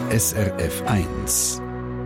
SRF 1.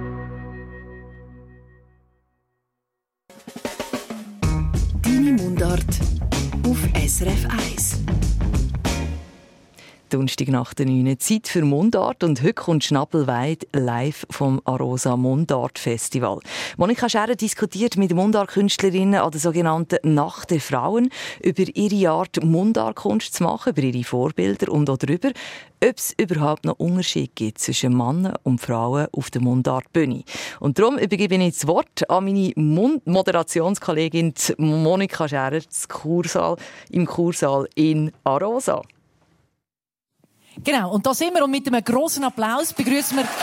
Deine Mundart auf SRF 1. Donnerstag nach der 9. Zeit für Mundart und heute kommt Schnabelweid live vom Arosa Mundart Festival. Monika Scherer diskutiert mit Mundartkünstlerinnen an der sogenannten Nacht der Frauen über ihre Art, Mundartkunst zu machen, über ihre Vorbilder und auch darüber, ob es überhaupt noch Unterschiede gibt zwischen Männern und Frauen auf der Mundartbühne. Und darum übergebe ich das Wort an meine Moderationskollegin Monika Scherer im Kursaal in Arosa. Genau, und da sind wir und mit einem grossen Applaus begrüßen wir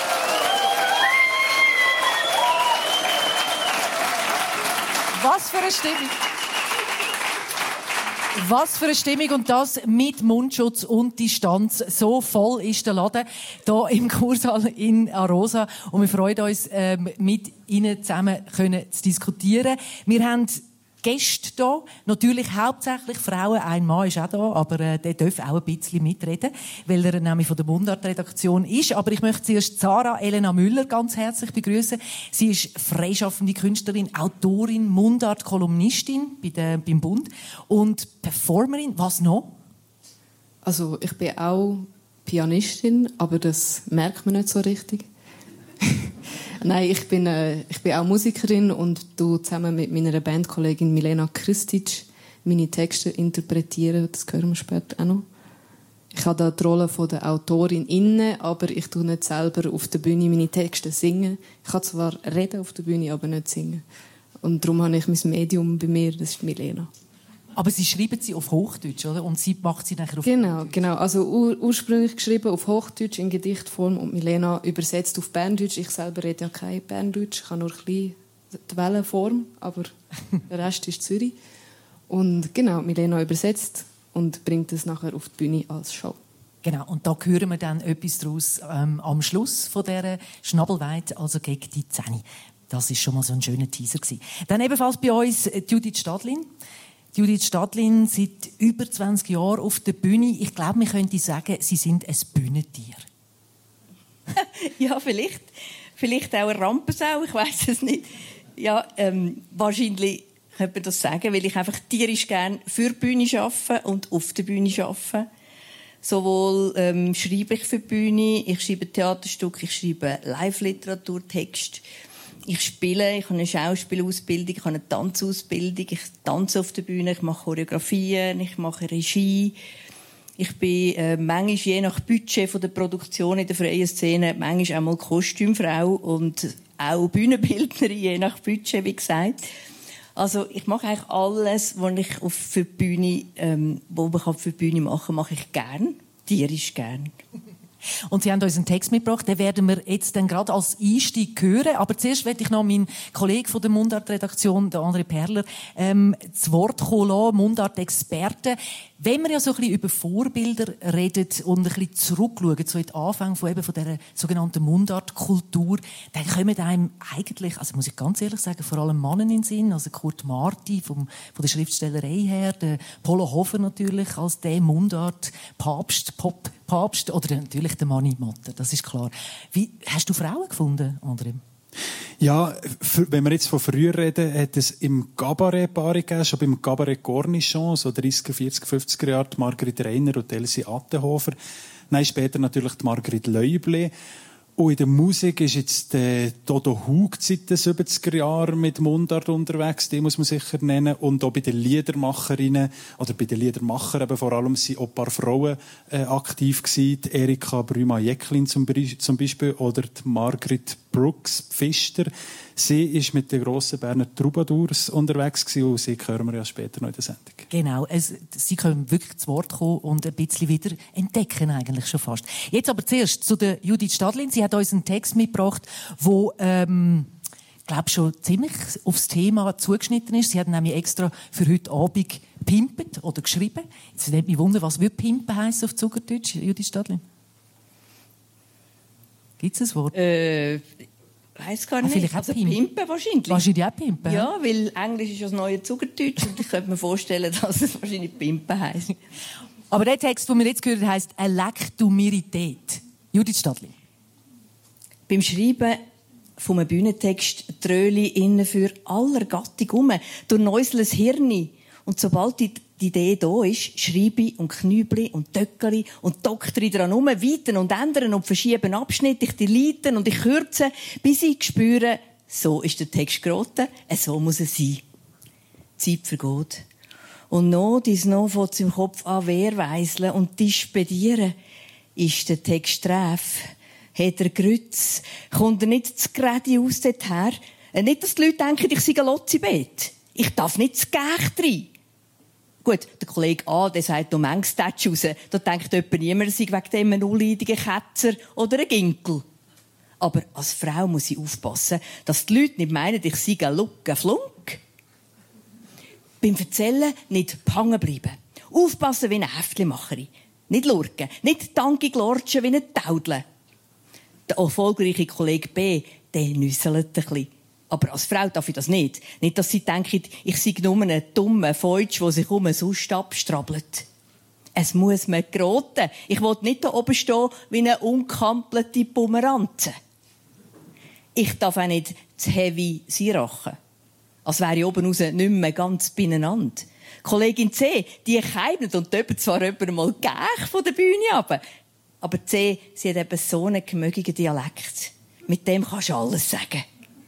Was für eine Stimmung! Was für eine Stimmung und das mit Mundschutz und Distanz. So voll ist der Laden hier im Kursaal in Arosa und wir freuen uns, mit Ihnen zusammen zu diskutieren. Wir haben Gäste hier, natürlich hauptsächlich Frauen, ein Mann ist auch da, aber der darf auch ein bisschen mitreden, weil er nämlich von der Mundart-Redaktion ist. Aber ich möchte zuerst Sarah Elena Müller ganz herzlich begrüßen. Sie ist freischaffende Künstlerin, Autorin, Mundart-Kolumnistin beim Bund und Performerin. Was noch? Also ich bin auch Pianistin, aber das merkt man nicht so richtig. Nein, ich bin auch Musikerin und du zusammen mit meiner Bandkollegin Milena Kristic meine Texte interpretieren. Das hören wir später auch noch. Ich habe da die Rolle von der Autorin inne, aber ich tue nicht selber auf der Bühne meine Texte singen. Ich kann zwar reden auf der Bühne, aber nicht singen. Und darum habe ich mein Medium bei mir, das ist Milena. Aber Sie schreiben sie auf Hochdeutsch, oder? Und sie macht sie nachher auf Berndeutsch. Genau. Also ursprünglich geschrieben auf Hochdeutsch in Gedichtform und Milena übersetzt auf Berndeutsch. Ich selber rede ja kein Berndeutsch, ich habe nur ein bisschen die Wellenform, aber der Rest ist Zürich. Und genau, Milena übersetzt und bringt es nachher auf die Bühne als Show. Genau, und da hören wir dann etwas daraus am Schluss von dieser Schnabelweid, also gegen die 10. Das war schon mal so ein schöner Teaser gewesen. Dann ebenfalls bei uns Judith Stadlin. Judith Stadlin seit über 20 Jahren auf der Bühne. Ich glaube, man könnte sagen, Sie sind ein Bühnentier. Ja, vielleicht. Vielleicht auch eine Rampensau, ich weiß es nicht. Ja, wahrscheinlich könnte man das sagen, weil ich einfach tierisch gerne für die Bühne arbeite und auf der Bühne arbeite. Sowohl schreibe ich für die Bühne, ich schreibe Theaterstücke, ich schreibe Live-Literaturtext. Ich spiele, ich habe eine Schauspielausbildung, ich habe eine Tanzausbildung, ich tanze auf der Bühne, ich mache Choreografien, ich mache Regie. Ich bin manchmal, je nach Budget von der Produktion in der freien Szene, manchmal auch mal Kostümfrau und auch Bühnenbildnerin, je nach Budget, wie gesagt. Also ich mache eigentlich alles, was ich für die Bühne, wo man für die Bühne machen kann, mache ich gern, tierisch gern. Und Sie haben uns einen Text mitgebracht, den werden wir jetzt dann gerade als Einstieg hören. Aber zuerst möchte ich noch meinen Kollegen von der Mundart-Redaktion, der André Perler, das Wort kommen lassen, Mundart-Experten. Wenn wir ja so ein bisschen über Vorbilder reden und ein bisschen zurückschauen, so in den Anfang von dieser sogenannten Mundart-Kultur, dann kommen einem eigentlich, also muss ich ganz ehrlich sagen, vor allem Männer in den Sinn, also Kurt Marti von der Schriftstellerei her, der Polo Hofer natürlich als der Mundart-Papst, Pop-Papst oder natürlich der Manni Matter, das ist klar. Wie hast du Frauen gefunden, André? Ja, wenn wir jetzt von früher reden, hat es im Cabaret Paare gegeben, schon beim Cabaret Cornichon, so 30er, 40er, 50er Jahre, die Marguerite Reiner und Elsie Attenhofer. Nein, später natürlich die Marguerite Leuble. Und in der Musik ist jetzt Dodo Hug seit den 70er Jahren mit Mundart unterwegs, die muss man sicher nennen. Und auch bei den Liedermacherinnen, oder bei den Liedermachern eben vor allem, sind auch ein paar Frauen aktiv gewesen. Die Erika Brüma-Jäcklin zum Beispiel, oder die Margrit Brooks-Pfister. Sie ist mit den grossen Berner Troubadours unterwegs gewesen, und sie hören wir ja später noch in der Sendung. Genau, sie können wirklich zu Wort kommen und ein bisschen wieder entdecken eigentlich schon fast. Jetzt aber zuerst zu der Judith Stadlin. Sie hat uns einen Text mitgebracht, wo glaube schon ziemlich aufs Thema zugeschnitten ist. Sie hat nämlich extra für heute Abend pimpet oder geschrieben. Jetzt nimmt mich Wunder, was würde pimpen heissen auf Zuckerdeutsch, Judith Stadlin? Gibt es ein Wort? Weiss gar nicht. Also Pimpen wahrscheinlich. Wahrscheinlich auch Pimpen. Ja, weil Englisch ist ja das neue Zuckerdeutsch und ich könnte mir vorstellen, dass es wahrscheinlich Pimpen heisst. Aber der Text, den wir jetzt gehört haben, heisst «Elektumirität». Judith Stadlin. Beim Schreiben von einem Bühnentext tröle innen für aller Gattung um, durchnäusle das Hirn. Und sobald die Idee da ist, schreibe ich und knüble und töckere und doktere dran um, weiten und ändern und verschieben Abschnitte, ich delete und ich kürze, bis ich spüre, so ist der Text geraten, so muss er sein. Die Zeit vergeht. Und noch fängt es im Kopf an wehrweiseln und dispedieren. Ist der Text treff? Hat er Grütz? Kommt er nicht zu Gredi aus dorthin? Nicht, dass die Leute denken, ich sei ein Lotzibet. Ich darf nicht zu Gächt rein. Gut, der Kollege A, der sagt noch Mengstatsch raus. Da denkt jemand niemand, er sei wegen dem ein unleidiger Ketzer oder ein Ginkel. Aber als Frau muss ich aufpassen, dass die Leute nicht meinen, ich sei ein Lucke Flunk. Beim Erzählen nicht hängen bleiben. Aufpassen wie eine Heftlimacherin. Nicht lurken. Nicht tankig lortschen wie eine Taudle. Der erfolgreiche Kollege B, der nüsselt ein bisschen. Aber als Frau darf ich das nicht. Nicht, dass sie denken, ich sei nur ein dummer Feutsch, der sich sonst abstrabbelt. Es muss mir geraten. Ich will nicht da oben stehen wie eine unkampelte Pomeranze. Ich darf auch nicht zu heavy rachen. Als wäre ich oben raus nicht mehr ganz beieinander. Kollegin C, die keimnet und döppelt zwar mal gäch von der Bühne runter. Aber C, sie hat eben so einen gemögigen Dialekt. Mit dem kannst du alles sagen.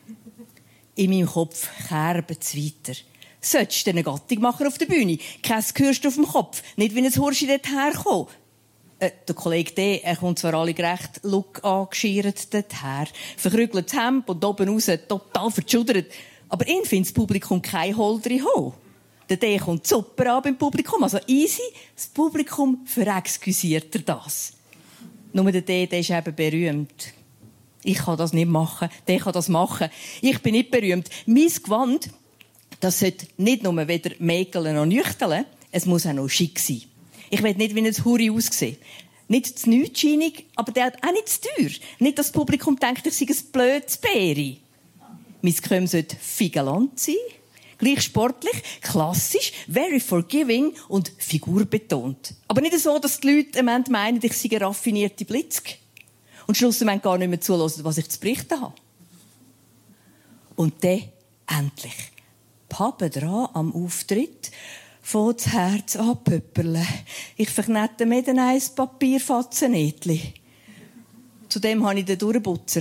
In meinem Kopf kerben es weiter. Solltest du eine Gattung machen auf der Bühne? Kein Gehörst auf dem Kopf. Nicht wie ein Hurschi dort herkommen. Der Kollege D, er kommt zwar alle gerecht Look angeschirrt dorthin. Verkrügeltes Hemd und oben raus total verschudert. Aber ihn findet das Publikum kein Holder ho. Der D kommt super an beim Publikum. Also easy, das Publikum verexkusiert er das. Nur der D, der ist eben berühmt. Ich kann das nicht machen, der kann das machen. Ich bin nicht berühmt. Mein Gewand, das sollte nicht nur weder mäkeln noch nüchteln, es muss auch noch schick sein. Ich will nicht wie ein Huri aussehen. Nicht zu nichtscheinig, aber der hat auch nicht zu teuer. Nicht, dass das Publikum denkt, ich sei ein blödes Bäri. Mein Kömm sollte figalant sein, gleich sportlich, klassisch, very forgiving und figurbetont. Aber nicht so, dass die Leute am Ende meinen, ich sei eine raffinierte Blitzk. Und schlussendlich gar nicht mehr zuhören, was ich zu berichten habe. Und dann, endlich, Pappe dran am Auftritt, fängt das Herz an pöpperle. Ich verknete mir dann ein Papierfatzennähtli. Zudem habe ich den Durchputzer.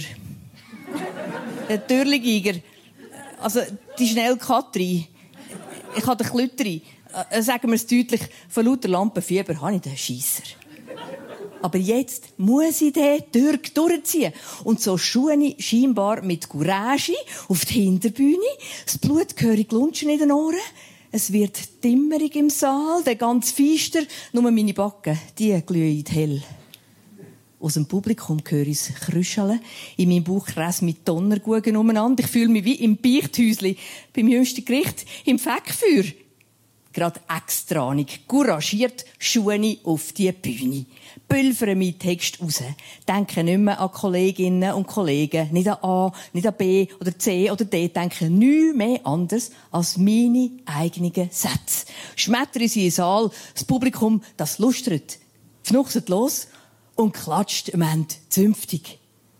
Den Türligiger. Also, die schnelle Katrin. Ich habe den Klütteri. Sagen wir es deutlich, von lauter Lampenfieber habe ich den Scheisser. Aber jetzt muss ich den Türk durchziehen. Und so schuhe ich scheinbar mit Courage auf die Hinterbühne. Das Blut gehörig lunchen in den Ohren. Es wird dimmerig im Saal, der ganz feister. Nur meine Backen, die glühen hell. Aus dem Publikum höre ich es krüscheln. In meinem Bauch kreisen mit Donnergugen umeinander. Ich fühle mich wie im Beichthäusli beim jüngsten Gericht im Fegfeuer. Gerade extranig, couragiert, Schuhe auf die Bühne. Pülvere meinen Text raus. Denke nicht mehr an Kolleginnen und Kollegen, nicht an A, nicht an B oder C oder D. Denke nichts mehr anders als meine eigenen Sätze. Schmettere sie in den Saal, das Publikum, das lustert, fnuchset los und klatscht am Ende zünftig.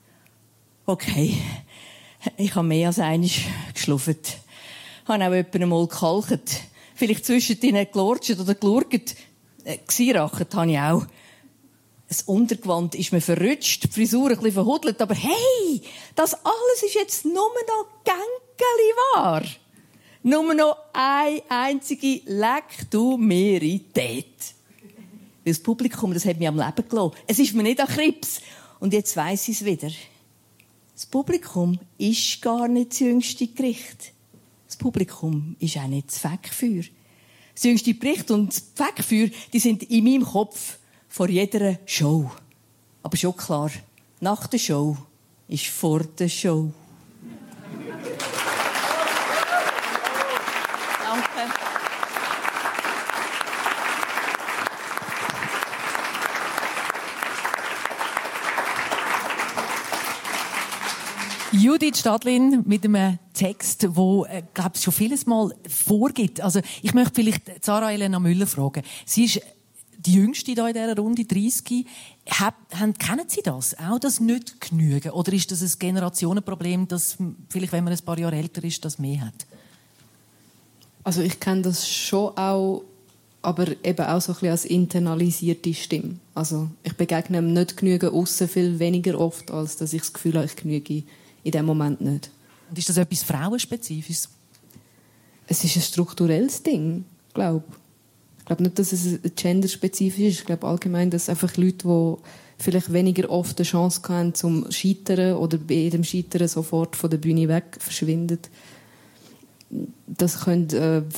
Okay, ich habe mehr als einmal geschlufft. Habe auch jemanden mal gekalkt. Vielleicht zwischen ihnen gelortscht oder gelurgt. Gesirachet habe ich auch. Das Untergewand ist mir verrutscht, die Frisur ein bisschen verhudelt, aber hey, das alles ist jetzt nur noch gänkeli wahr. Nur noch eine einzige Leck du Merität. Weil das Publikum, das hat mich am Leben gelassen. Es ist mir nicht an Krebs. Und jetzt weiss ich es wieder. Das Publikum ist gar nicht das jüngste Gericht. Das Publikum ist auch nicht das Fegfeuer. Das jüngste Gericht und das Fegfeuer, die sind in meinem Kopf vor jeder Show. Aber schon klar, nach der Show ist vor der Show. Danke. Judith Stadlin mit einem Text, der, glaube ich, schon vieles Mal vorgibt. Also, ich möchte vielleicht Sarah Elena Müller fragen. Sie ist die Jüngste hier in dieser Runde, 30. Kennen Sie das? Auch das nicht genügen? Oder ist das ein Generationenproblem, das vielleicht, wenn man ein paar Jahre älter ist, das mehr hat? Also ich kenne das schon auch, aber eben auch so ein bisschen als internalisierte Stimme. Also ich begegne ihm nicht genügen aussen viel weniger oft, als dass ich das Gefühl habe, ich genüge in dem Moment nicht. Und ist das etwas Frauenspezifisches? Es ist ein strukturelles Ding, glaube ich. Ich glaube nicht, dass es genderspezifisch ist. Ich glaube allgemein, dass einfach Leute, die vielleicht weniger oft eine Chance haben zum Scheitern oder bei jedem Scheitern sofort von der Bühne weg verschwinden, das kann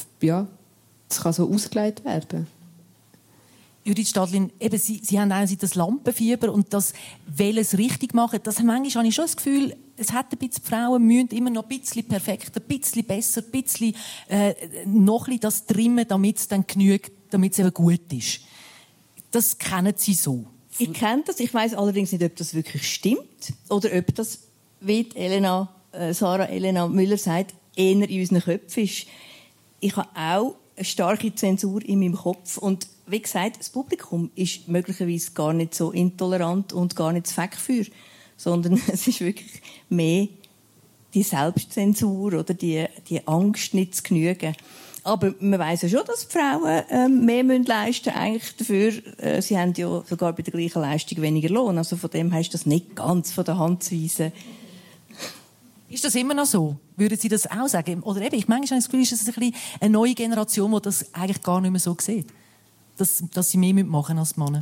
so ausgelegt werden. Judith Stadlin, eben, Sie haben einerseits das Lampenfieber und das Welles richtig machen. Das manchmal habe ich schon das Gefühl, es hat ein bisschen, die Frauen müssen immer noch ein bisschen perfekter, ein bisschen besser, ein bisschen noch ein bisschen das trimmen, damit es dann genügt, damit es eben gut ist. Das kennen Sie so? Ich kenne das. Ich weiss allerdings nicht, ob das wirklich stimmt oder ob das, wie Sarah Elena Müller sagt, eher in unseren Köpfen ist. Ich habe auch eine starke Zensur in meinem Kopf und wie gesagt, das Publikum ist möglicherweise gar nicht so intolerant und gar nicht das Fegfeuer, sondern es ist wirklich mehr die Selbstzensur oder die Angst, nicht zu genügen. Aber man weiss ja schon, dass die Frauen mehr leisten müssen eigentlich dafür. Sie haben ja sogar bei der gleichen Leistung weniger Lohn. Also von dem her ist das nicht ganz von der Hand zu weisen. Ist das immer noch so? Würden Sie das auch sagen? Oder eben, manchmal habe ich das Gefühl, ist es eine neue Generation, die das eigentlich gar nicht mehr so sieht. Dass sie mehr machen als Männer?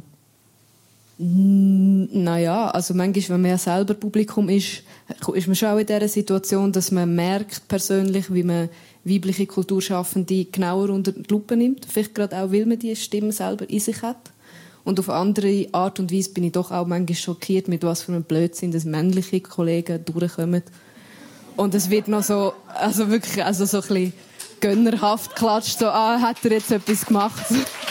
Naja, also manchmal, wenn man ja selber Publikum ist man schon auch in dieser Situation, dass man merkt persönlich, wie man weibliche Kulturschaffende genauer unter die Lupe nimmt. Vielleicht gerade auch, weil man die Stimme selber in sich hat. Und auf andere Art und Weise bin ich doch auch manchmal schockiert, mit was für einem Blödsinn dass männliche Kollegen durchkommen. Und es wird noch so, also wirklich, also so ein bisschen gönnerhaft klatscht, so, hat er jetzt etwas gemacht?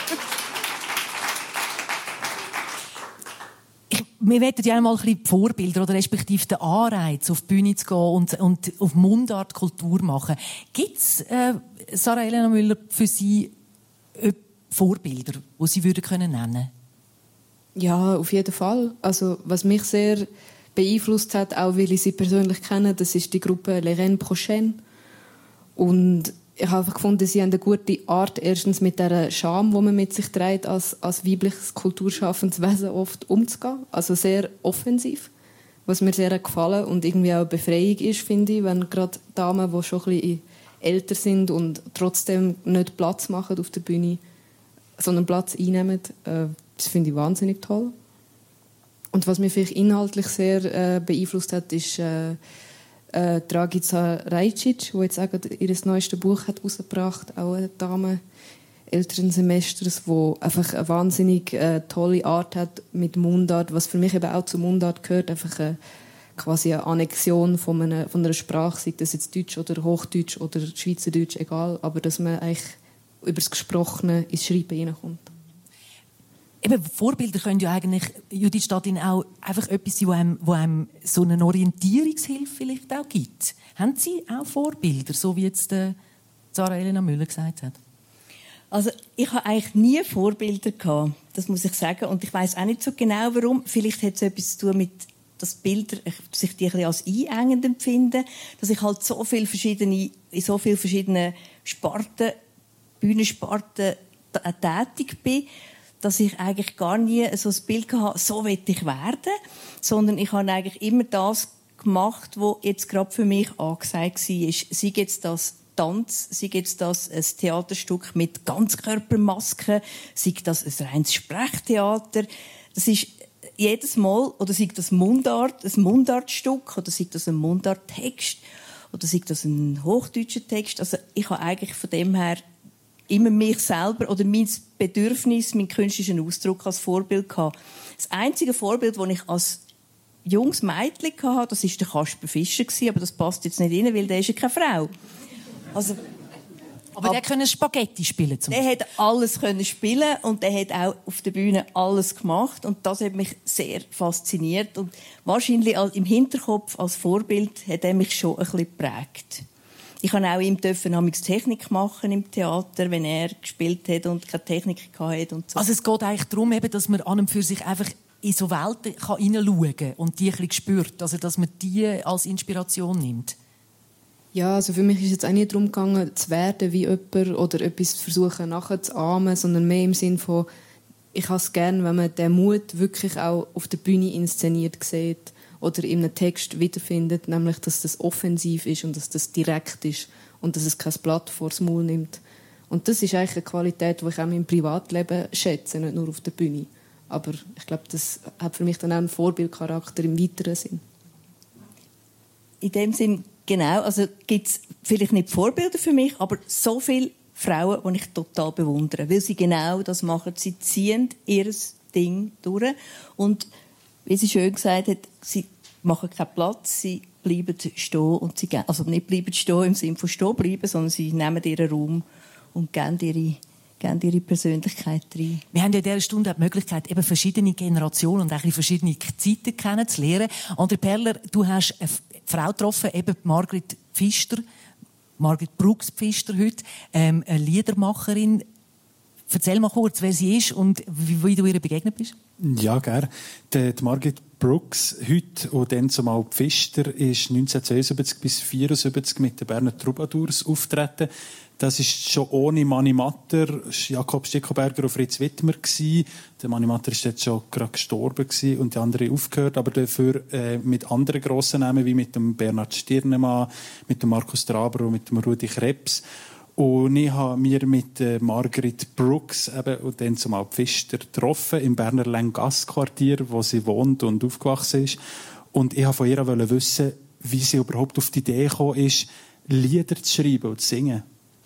Wir wollen ja mal ein bisschen die Vorbilder oder respektive den Anreiz, auf die Bühne zu gehen und auf Mundart Kultur machen. Gibt es, Sarah Elena Müller, für Sie Vorbilder, die Sie nennen können? Ja, auf jeden Fall. Also, was mich sehr beeinflusst hat, auch weil ich sie persönlich kenne, das ist die Gruppe Les Reines Prochaines. Und ich habe einfach gefunden, sie haben eine gute Art, erstens mit der Scham, die man mit sich trägt, als weibliches kulturschaffendes Wesen oft umzugehen. Also sehr offensiv, was mir sehr gefallen und irgendwie auch eine Befreiung ist, finde ich, wenn gerade Damen, die schon ein bisschen älter sind und trotzdem nicht Platz machen auf der Bühne, sondern Platz einnehmen. Das finde ich wahnsinnig toll. Und was mich vielleicht inhaltlich sehr beeinflusst hat, ist Dragica Rajcic, die jetzt auch ihr neuestes Buch hat herausgebracht hat, auch eine Dame älteren Semesters, die einfach eine wahnsinnig tolle Art hat mit Mundart, was für mich eben auch zu Mundart gehört, einfach quasi eine Annexion von einer Sprache, sei das jetzt Deutsch oder Hochdeutsch oder Schweizerdeutsch, egal, aber dass man eigentlich über das Gesprochene ins Schreiben hineinkommt. Eben, Vorbilder können ja eigentlich, Judith Stadlin, auch einfach etwas sein, wo einem so eine Orientierungshilfe vielleicht auch gibt. Haben Sie auch Vorbilder, so wie jetzt Sarah Elena Müller gesagt hat? Also ich habe eigentlich nie Vorbilder gehabt, das muss ich sagen. Und ich weiss auch nicht so genau, warum. Vielleicht hat es etwas zu tun mit dass Bilder, dass ich die ein bisschen als einengend empfinde, dass ich halt in so vielen verschiedenen Sparten, Bühnensparten tätig bin, dass ich eigentlich gar nie so ein Bild hatte, so will ich werden, sondern ich habe eigentlich immer das gemacht, was jetzt gerade für mich angesagt war. Sei jetzt das Tanz, sei jetzt das ein Theaterstück mit Ganzkörpermasken, sei das ein reines Sprechtheater. Das ist jedes Mal, oder sei das ein Mundartstück, oder sei das ein Mundarttext, oder sei das ein hochdeutscher Text. Also ich habe eigentlich von dem her immer mich selber oder mein Bedürfnis, meinen künstlerischen Ausdruck als Vorbild gehabt. Das einzige Vorbild, das ich als junges Mädchen hatte, das war der Kasper Fischer, aber das passt jetzt nicht rein, weil der ist ja keine Frau. Also, aber der konnte Spaghetti spielen. Der hat alles spielen und der hat auch auf der Bühne alles gemacht und das hat mich sehr fasziniert und wahrscheinlich im Hinterkopf als Vorbild hat er mich schon ein bisschen geprägt. Ich habe auch ihm Technik machen im Theater, wenn er gespielt hat und keine Technik hatte. Und so. Also es geht eigentlich darum, dass man an und für sich einfach in so Welten hineinschauen kann und die ein bisschen spürt, also dass man die als Inspiration nimmt. Ja, also für mich ist es jetzt auch nicht darum gegangen, zu werden wie jemand oder etwas versuchen nachzuahmen, sondern mehr im Sinn von, ich habe es gerne, wenn man den Mut wirklich auch auf der Bühne inszeniert sieht oder in einem Text wiederfindet, nämlich, dass das offensiv ist und dass das direkt ist und dass es kein Blatt vors Maul nimmt. Und das ist eigentlich eine Qualität, die ich auch im Privatleben schätze, nicht nur auf der Bühne. Aber ich glaube, das hat für mich dann auch einen Vorbildcharakter im weiteren Sinn. In dem Sinn, genau, also gibt es vielleicht nicht Vorbilder für mich, aber so viele Frauen, die ich total bewundere, weil sie genau das machen. Sie ziehen ihr Ding durch und wie sie schön gesagt hat, sie machen keinen Platz, sie bleiben stehen und sie also nicht bleiben stehen im Sinne von stehen bleiben, sondern sie nehmen ihren Raum und geben ihre Persönlichkeit rein. Wir haben ja in dieser Stunde die Möglichkeit, eben verschiedene Generationen und auch verschiedene Zeiten kennenzulernen. André Perler, du hast eine Frau getroffen, eben Margrit Brooks-Pfister heute, eine Liedermacherin. Erzähl mal kurz, wer sie ist und wie du ihr begegnet bist. Ja, gerne. Die Margrit Brooks, heute und dann zumal Pfister, ist 1972 bis 1974 mit den Berner Troubadours auftreten. Das ist schon ohne Mani Matter, Jakob Stickelberger und Fritz Wittmer gewesen. Der Mani Matter ist jetzt schon gerade gestorben gewesen und die andere aufgehört, aber dafür mit anderen grossen Namen wie mit dem Bernhard Stirnemann, mit dem Markus Traber und mit dem Rudi Krebs. Und ich habe mich mit Margrit Brooks eben, und dann zumal Pfister getroffen im Berner Länggassquartier, wo sie wohnt und aufgewachsen ist. Und ich wollte von ihr wissen, wie sie überhaupt auf die Idee gekommen ist, Lieder zu schreiben und zu singen.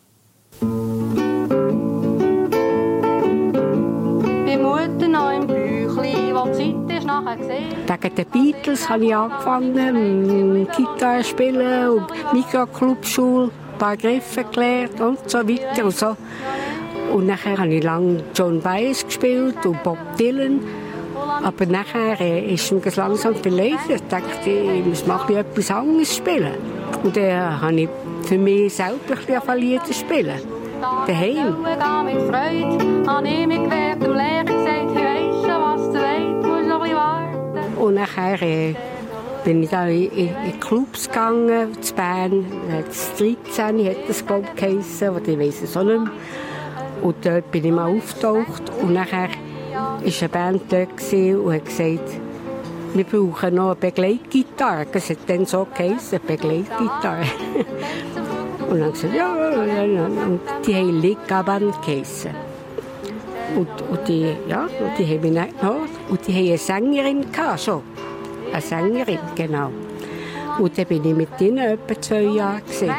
Bei Mutter noch im Büchlein, wo die Zeit ist nachher gesehen. Wegen den Beatles habe ich angefangen, Gitarre spielen und Mikroclubschule, ein paar Griffe gelernt und so weiter und so. Und nachher habe ich lange John Baez gespielt und Bob Dylan. Aber nachher ist mir langsam verlegt. Ich dachte, ich muss mal etwas anderes spielen. Und dann habe ich für mich selber ein Lieder spielen. Daheim. Mit Freude habe ich mich gewehrt, dem Lehrer gesagt, ich weiss schon, was du weißt, musst noch ein bisschen warten. Und nachher bin ich da in Clubs gegangen, in Bern, das 13 hat das, glaube ich, geheissen, oder ich weiss es auch nicht mehr. Und dort bin ich mal aufgetaucht und nachher war eine Band dort und hat gesagt, wir brauchen noch eine Begleitgitarre. Das hat dann so geheissen, Begleitgitarre. Und dann gesagt, ja. Und die haben Liga-Band geheissen. Und die haben mich nicht genommen. Und die haben eine Sängerin gehabt, schon. Eine Sängerin, genau. Und dann bin ich mit ihnen etwa 2 Jahre gewesen.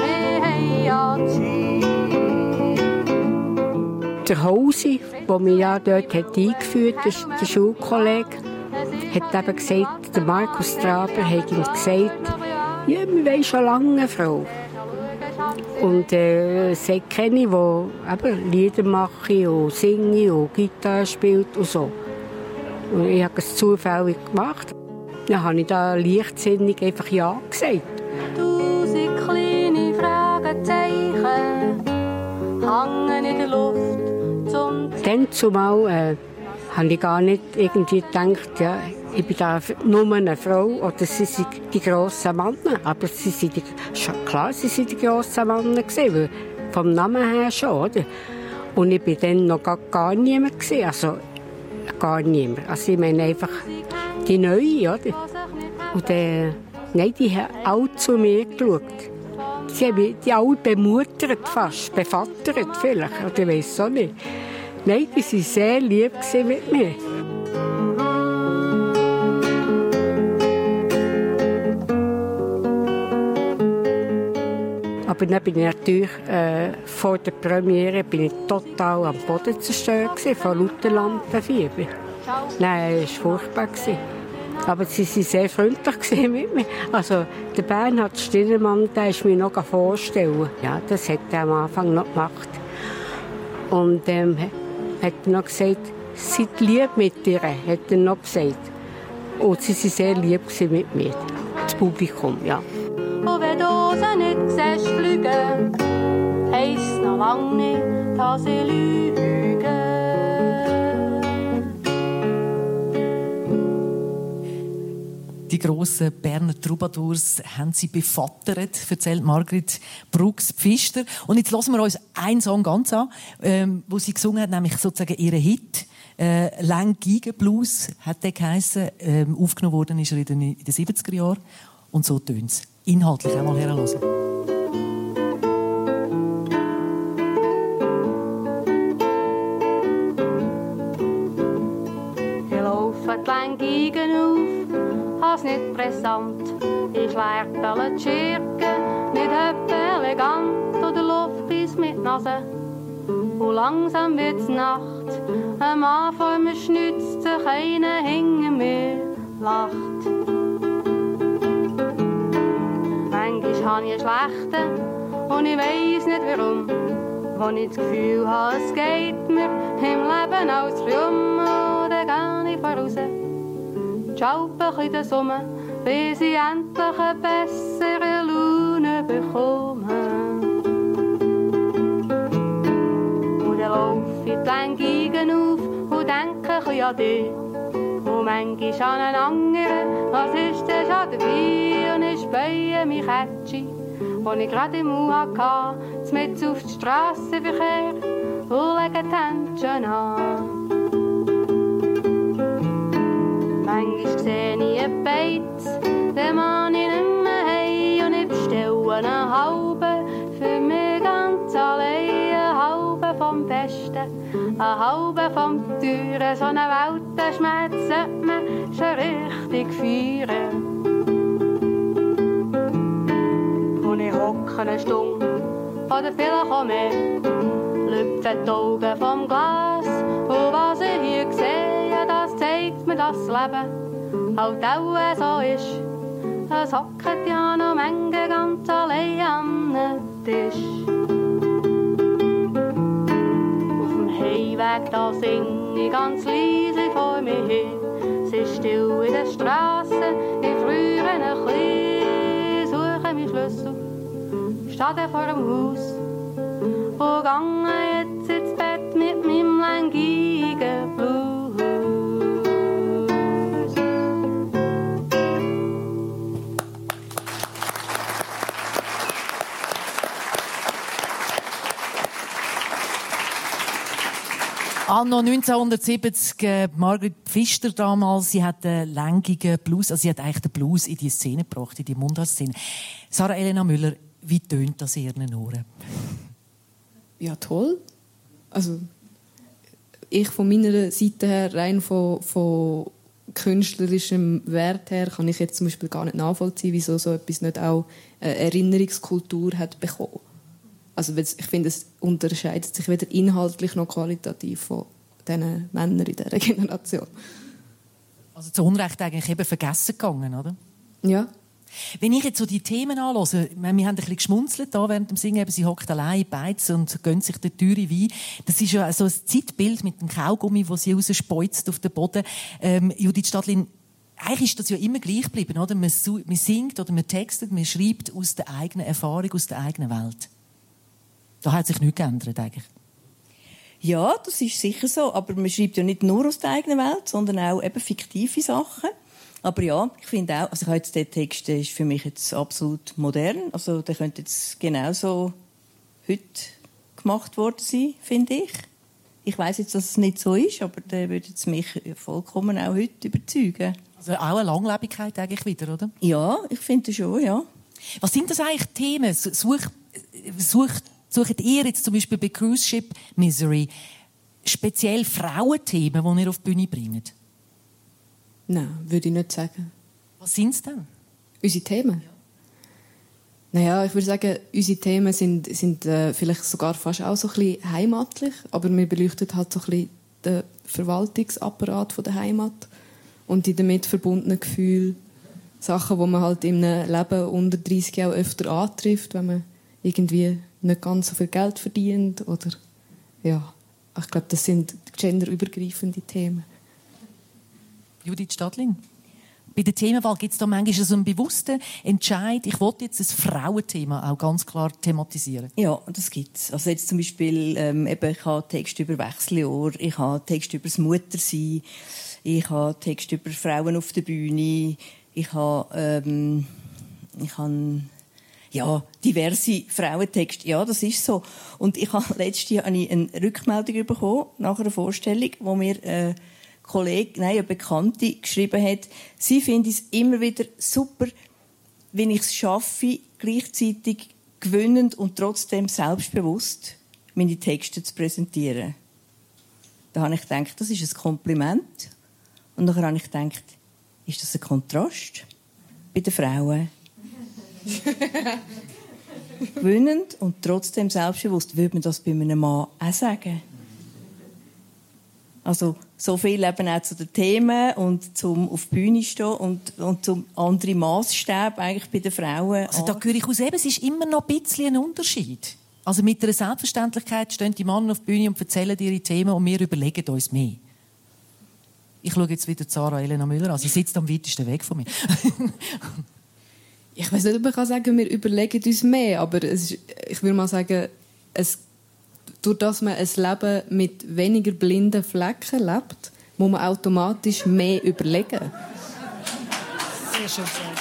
Der Hausi, der mich ja dort eingeführt hat, der Schulkollege, hat eben gesagt, der Markus Traber hat ihm gesagt, ja, wir wollen schon lange eine Frau. Und es hat keine, die eben Lieder mache und singe und Gitarre spielt und so. Und ich habe es zufällig gemacht. Dann habe ich da leichtsinnig einfach Ja gesagt. 1000 kleine Fragezeichen hängen in der Luft. Dann zumal habe ich gar nicht irgendwie gedacht, ja, ich bin da nur eine Frau oder sie sind die grossen Männer. Aber sie sind die grossen Männer gewesen, vom Namen her schon, oder? Und ich bin dann noch gar niemand gewesen, also gar niemand. Also ich meine einfach die Neue, oder? Und nein, die haben alle zu mir geschaut. Sie haben die alle bemuttert fast, bevattert vielleicht, oder ich weiss auch nicht. Nein, die waren sehr lieb mit mir. Aber dann bin ich natürlich vor der Premiere total am Boden zerstört vor lauter Lampenfieber. Nein, es war furchtbar. Aber sie waren sehr freundlich mit mir. Also, der Bernhard Stirnemann, der ist mir noch vorstellen. Ja, das hat er am Anfang noch gemacht. Und hat noch gesagt, seid lieb mit ihr, hat er noch gesagt. Und sie waren sehr lieb mit mir, das Publikum, ja. Und wenn du sie nicht siehst fliegen, heisst noch lang nicht, dass ich lüge. Die grossen Berner Troubadours haben sie bevattert, erzählt Margrit Bruggs-Pfister. Und jetzt hören wir uns einen Song ganz an, wo sie gesungen hat, nämlich sozusagen ihren Hit. «Lang-Gigen-Blues» hat der geheissen. Aufgenommen worden ist er in den 70er Jahren. Und so tönt es. Inhaltlich einmal herhören. Ich laufe die Lang-Gigen auf, has nicht brisant. Ich schwärtle die Schirke, nicht etwa elegant oder Luft bis mit Nase. Und langsam wird's Nacht, ein Mann vor mir schnützt sich, einer hinter mir lacht. Manchmal habe ich einen schlechten und ich weiss nicht warum. Wenn ich das Gefühl habe, es geht mir im Leben alles rum, dann gehe ich voraus. Schaupe ein bisschen den Sommer, bis ich endlich eine bessere Laune bekomme. Und dann laufe ich die Lang-Gigen auf und denke ein bisschen an dich. Und manchmal an einen anderen, was ist denn schon dabei? Und ich spähe mich Kätschi, wo ich gerade im Mund hatte, mitten auf die Strassenverkehr und lege die Händchen an. Manchmal sehe ich einen Beiz, den Mann ich nicht mehr heim, und ich bestelle einen halben für mich ganz allein, einen halben vom Besten, einen halben vom Teuren. So einen Weltenschmerz sollte man schon richtig feiern. Und ich hocke eine Stunde oder vielleicht auch mehr, lüpfe die Augen vom Glas, und was ich hier sehe, das zeigt mir, dass das Leben halt auch so ist. Es hockt ja noch Menge ganz allein an den Tisch. Auf dem Heimweg da sing ich ganz leise vor mir hin. Es ist still in der Straße, ich friere ein bisschen, suche meinen Schlüssel, stehe vor dem Haus und gehe jetzt ins Bett mit meinem Lang-Gigen-Blues. Anno 1970, Margrit Pfister damals, sie hat einen längigen Blues, also sie hat eigentlich den Blues in die Szene gebracht, in die Mundartszene. Sarah Elena Müller, wie tönt das in Ihren Ohren? Ja, toll. Also, ich von meiner Seite her, rein von künstlerischem Wert her, kann ich jetzt zum Beispiel gar nicht nachvollziehen, wieso so etwas nicht auch eine Erinnerungskultur hat bekommen. Also ich finde, es unterscheidet sich weder inhaltlich noch qualitativ von diesen Männern in dieser Generation. Also zu Unrecht eigentlich eben vergessen gegangen, oder? Ja. Wenn ich jetzt so die Themen anhöre, wir haben ein bisschen geschmunzelt da während dem Singen, eben, sie hockt allein in Beiz und gönnt sich den teuren Wein. Das ist ja so ein Zeitbild mit dem Kaugummi, wo sie rausspeuzt auf den Boden. Judith Stadlin, eigentlich ist das ja immer gleich geblieben, oder? Man singt oder man textet, man schreibt aus der eigenen Erfahrung, aus der eigenen Welt. Da hat sich nichts geändert, eigentlich. Ja, das ist sicher so. Aber man schreibt ja nicht nur aus der eigenen Welt, sondern auch eben fiktive Sachen. Aber ja, ich finde auch, also ich habe jetzt den Text, der ist für mich jetzt absolut modern. Also der könnte jetzt genauso heute gemacht worden sein, finde ich. Ich weiss jetzt, dass es nicht so ist, aber der würde jetzt mich vollkommen auch heute überzeugen. Also auch eine Langlebigkeit eigentlich wieder, oder? Ja, ich finde schon, ja. Was sind das eigentlich Themen? Sucht ihr jetzt zum Beispiel bei Cruise Ship Misery speziell Frauenthemen, die ihr auf die Bühne bringt? Nein, würde ich nicht sagen. Was sind es denn? Unsere Themen? Ja. Naja, ich würde sagen, unsere Themen sind vielleicht sogar fast auch so ein bisschen heimatlich, aber wir beleuchten halt so ein bisschen den Verwaltungsapparat von der Heimat und die damit verbundenen Gefühle, Sachen, die man halt in einem Leben unter 30 Jahren öfter antrifft, wenn man irgendwie nicht ganz so viel Geld verdient oder ja, ich glaube, das sind genderübergreifende Themen. Judith Stadlin? Bei der Themenwahl gibt es da manchmal so einen bewussten Entscheid, ich will jetzt ein Frauenthema auch ganz klar thematisieren. Ja, das gibt es. Also jetzt zum Beispiel, ich habe Text über Wechseljahr, ich habe Text über das Muttersein, ich habe Text über Frauen auf der Bühne, ich habe diverse Frauentexte. Ja, das ist so. Und ich habe letztes Jahr eine Rückmeldung bekommen nach einer Vorstellung, wo mir eine Bekannte geschrieben hat, sie findet es immer wieder super, wenn ich es schaffe, gleichzeitig gewinnend und trotzdem selbstbewusst meine Texte zu präsentieren. Da habe ich gedacht, das ist ein Kompliment. Und dann habe ich gedacht, ist das ein Kontrast bei den Frauen? Gewinnend und trotzdem selbstbewusst. Würde man das bei einem Mann auch sagen? Also so viel eben auch zu den Themen und zum auf die Bühne stehen und zum anderen Maßstab eigentlich bei den Frauen. Also da höre ich aus, eben, es ist immer noch ein bisschen ein Unterschied. Also mit einer Selbstverständlichkeit stehen die Männer auf die Bühne und erzählen ihre Themen und wir überlegen uns mehr. Ich schaue jetzt wieder Sarah Elena Müller an. Sie sitzt am weitesten weg von mir. Ich weiß nicht, ob ich sagen kann, wir überlegen uns mehr, aber ich würde mal sagen, durch das man ein Leben mit weniger blinden Flecken lebt, muss man automatisch mehr überlegen. Sehr schön gesagt.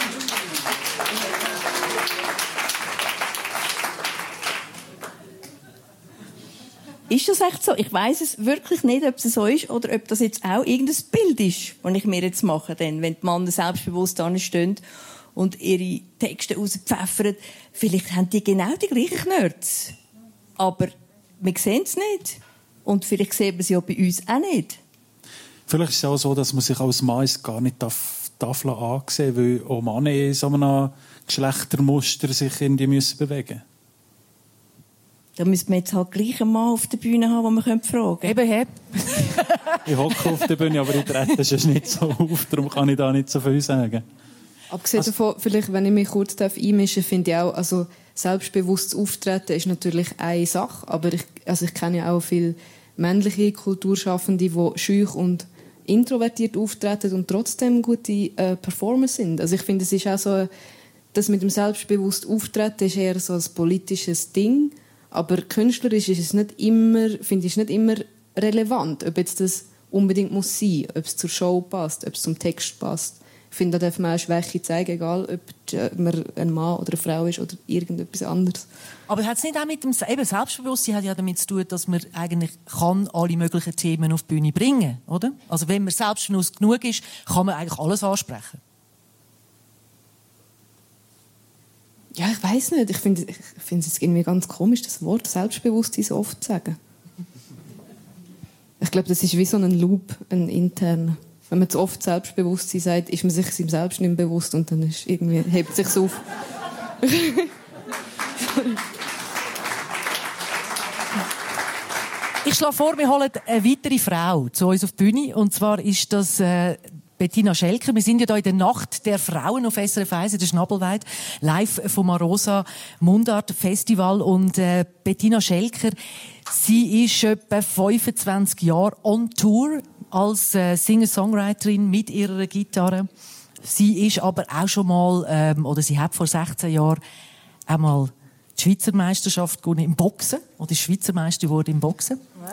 Ist das echt so? Ich weiss es wirklich nicht, ob es so ist oder ob das jetzt auch irgendein Bild ist, das ich mir jetzt mache, denn wenn die Männer selbstbewusst anstehen und ihre Texte rauspfeffern, vielleicht haben die genau die gleichen Knörz. Aber wir sehen es nicht. Und vielleicht sehen wir sie auch bei uns auch nicht. Vielleicht ist es auch so, dass man sich als Mann gar nicht ansehen darf, weil auch Männer in so einem Geschlechtermuster sich irgendwie bewegen müssen. Da müsste man jetzt halt gleich einen Mann auf der Bühne haben, den man fragen könnte. Eben, hey. Ich hocke auf der Bühne, aber ich trete es nicht so auf, darum kann ich da nicht so viel sagen. Abgesehen davon, vielleicht, wenn ich mich kurz einmischen darf, finde ich auch, also selbstbewusstes Auftreten ist natürlich eine Sache, aber ich kenne ja auch viele männliche Kulturschaffende, die schüch und introvertiert auftreten und trotzdem gute Performer sind. Also ich finde, es ist auch so, das mit dem selbstbewussten Auftreten ist eher so ein politisches Ding, aber künstlerisch ist es nicht immer, finde ich, nicht immer relevant, ob jetzt das unbedingt muss sein, ob es zur Show passt, ob es zum Text passt. Ich finde, da darf man auch Schwäche zeigen, egal ob man ein Mann oder eine Frau ist oder irgendetwas anderes. Aber hat es nicht auch mit dem Selbstbewusstsein hat ja damit zu tun, dass man eigentlich kann alle möglichen Themen auf die Bühne bringen, oder? Also wenn man selbstbewusst genug ist, kann man eigentlich alles ansprechen. Ja, ich weiss nicht. Ich finde es irgendwie ganz komisch, das Wort Selbstbewusstsein so oft zu sagen. Ich glaube, das ist wie so ein Loop, ein interner. Wenn man zu oft Selbstbewusstsein sagt, ist man sich seinem Selbst nicht mehr bewusst und dann ist irgendwie, hebt es sich auf. Ich schlage vor, wir holen eine weitere Frau zu uns auf die Bühne. Und zwar ist das Bettina Schelker. Wir sind ja hier in der Nacht der Frauen auf SRF 1 in der Schnabelweid, live vom Arosa Mundart Festival. Und Bettina Schelker, sie ist etwa 25 Jahre on Tour als Singer-Songwriterin mit ihrer Gitarre. Sie ist aber auch schon mal, oder sie hat vor 16 Jahren einmal die Schweizer Meisterschaft gewonnen im Boxen. Oder ist Schweizer Meister geworden im Boxen. Wow.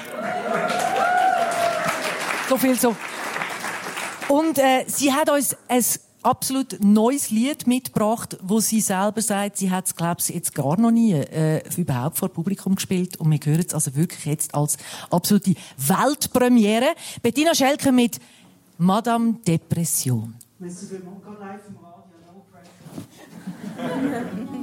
So viel so. Und sie hat uns ein absolut neues Lied mitgebracht, wo sie selber sagt, sie hat es, glaube ich, jetzt gar noch nie überhaupt vor Publikum gespielt. Und wir hören es also wirklich jetzt als absolute Weltpremiere. Bettina Schelker mit Madame Depression. Merci vielmals, gerade live im Radio, no pressure.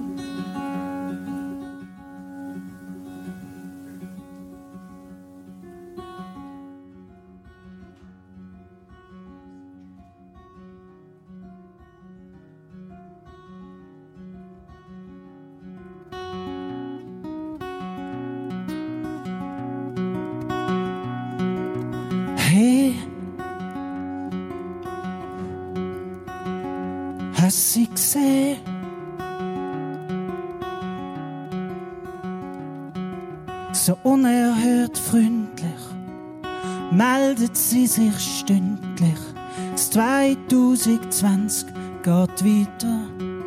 Hey, hast sie gesehen? So unerhört freundlich meldet sie sich stündlich. Das 2020 geht weiter.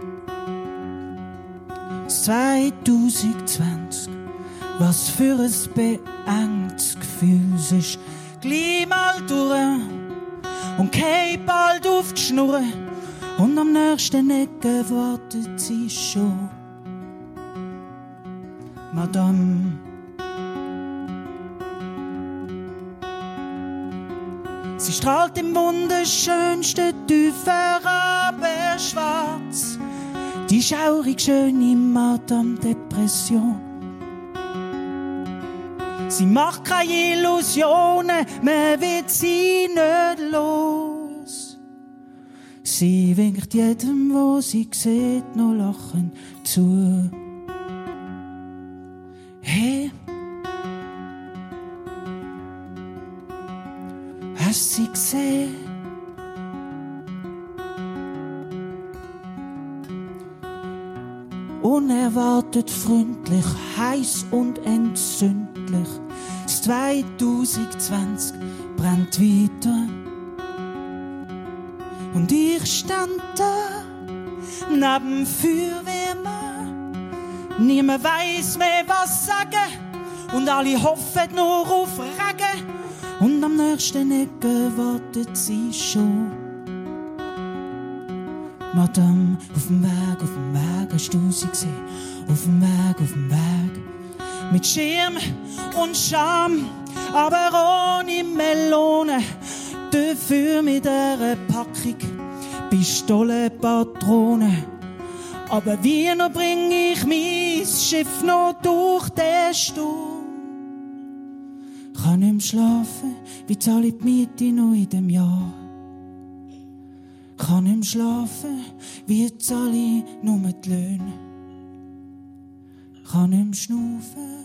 Das 2020, was für ein beengtes Gefühl. Es ist gleich mal durch und geht bald auf die Schnur. Und am nächsten Ecke wartet sie schon. Madame. Sie strahlt im wunderschönsten tiefen Rabenschwarz. Die schaurig schöne Madame Depression. Sie macht keine Illusionen, man wird sie nicht los. Sie winkt jedem, wo sie sieht, noch lachend zu. Hey, hast sie gesehen? Unerwartet freundlich, heiß und entzündlich. Das 2020 brennt weiter. Und ich stand da, neben dem Feuerwehrmann. Niemand weiss mehr, was sagen. Und alle hoffen nur auf Regen. Und am nächsten Ecke wartet sie schon. Madame, auf dem Weg, hast du sie gesehen? Auf dem Weg. Mit Schirm und Scham, aber ohne Melone. Dafür mit einer Packung Pistolenpatronen. Aber wie noch bring ich mein Schiff noch durch den Sturm? Kann nicht mehr schlafen, wie zahle ich die Miete noch in dem Jahr? Kann nicht mehr schlafen, wie zahle ich nur die Löhne? Kann nicht mehr schnaufen.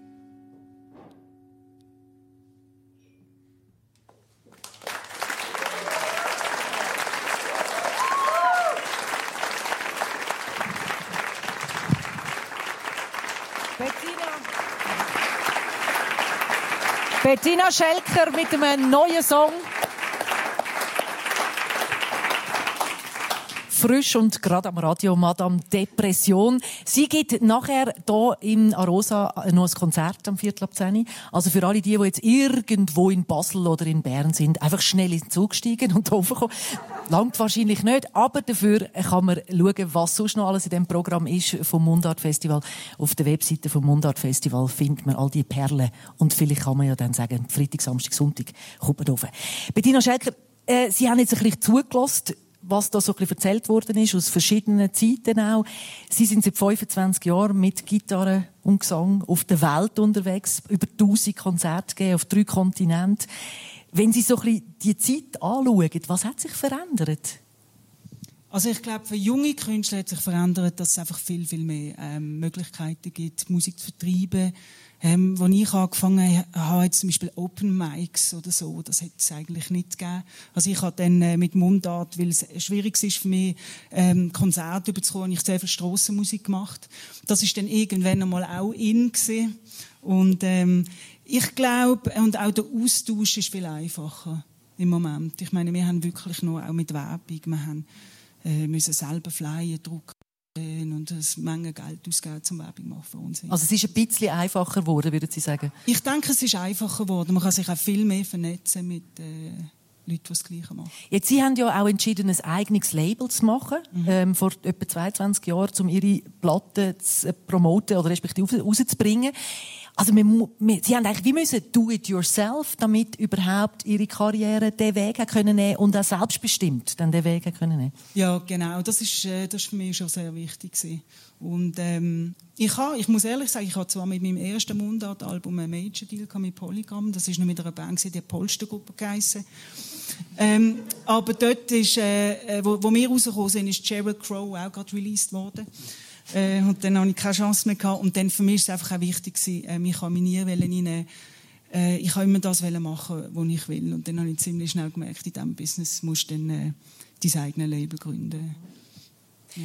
Bettina Schelker mit einem neuen Song. Frisch und gerade am Radio, Madame Depression. Sie gibt nachher hier in Arosa noch ein Konzert am 10:15. Also für alle die jetzt irgendwo in Basel oder in Bern sind, einfach schnell in den Zug steigen und hochkommen. Langt wahrscheinlich nicht, aber dafür kann man schauen, was sonst noch alles in diesem Programm ist vom Mundart Festival. Auf der Webseite vom Mundart Festival findet man all die Perlen und vielleicht kann man ja dann sagen, Freitag, Samstag, Sonntag kommt man rauf. Bettina Schelker, Sie haben jetzt ein bisschen zugelassen, was da so ein bisschen erzählt worden ist, aus verschiedenen Zeiten auch. Sie sind seit 25 Jahren mit Gitarre und Gesang auf der Welt unterwegs, über 1000 Konzerte gegeben, auf 3 Kontinenten. Wenn Sie so ein bisschen die Zeit anschauen, was hat sich verändert? Also ich glaube, für junge Künstler hat sich verändert, dass es einfach viel, viel mehr Möglichkeiten gibt, Musik zu vertreiben. Als ich angefangen habe, jetzt zum Beispiel Open Mics oder so, das hätte es eigentlich nicht gegeben. Also ich habe dann mit Mundart, weil es schwierig ist für mich, Konzerte überzukommen, ich sehr viel Strassenmusik gemacht. Das ist dann irgendwann einmal auch in gewesen. Und ich glaube, und auch der Austausch ist viel einfacher im Moment. Ich meine, wir haben wirklich noch auch mit Werbung, wir haben müssen selber Flyer drucken und eine Menge Geld ausgeben zum Werbung machen für uns. Also es ist ein bisschen einfacher geworden, würden Sie sagen? Ich denke, es ist einfacher geworden. Man kann sich auch viel mehr vernetzen mit Leuten, die das Gleiche machen. Jetzt, Sie haben ja auch entschieden, ein eigenes Label zu machen, vor etwa 22 Jahren, um Ihre Platten zu promoten oder respektive rauszubringen. Also Sie haben eigentlich wie müssen do it yourself, damit überhaupt Ihre Karriere den Weg können nehmen und auch selbstbestimmt dann den Weg können nehmen. Ja, genau. Das ist für mich schon sehr wichtig gewesen. Und ich muss ehrlich sagen, ich hatte zwar mit meinem ersten Mundart-Album einen Major-Deal mit Polygram. Das ist noch mit einer Band, die Polstergruppe geheissen. Aber dort ist, wo wir rausgekommen sind, ist Sheryl Crow auch gerade released worden. Und dann hatte ich keine Chance mehr gehabt. Und dann für mich war es einfach auch wichtig gewesen, ich kann mich nie reinnehmen. Ich kann immer das machen, was ich will. Und dann habe ich ziemlich schnell gemerkt, in diesem Business musst du dann dein eigenes Label gründen. Ja.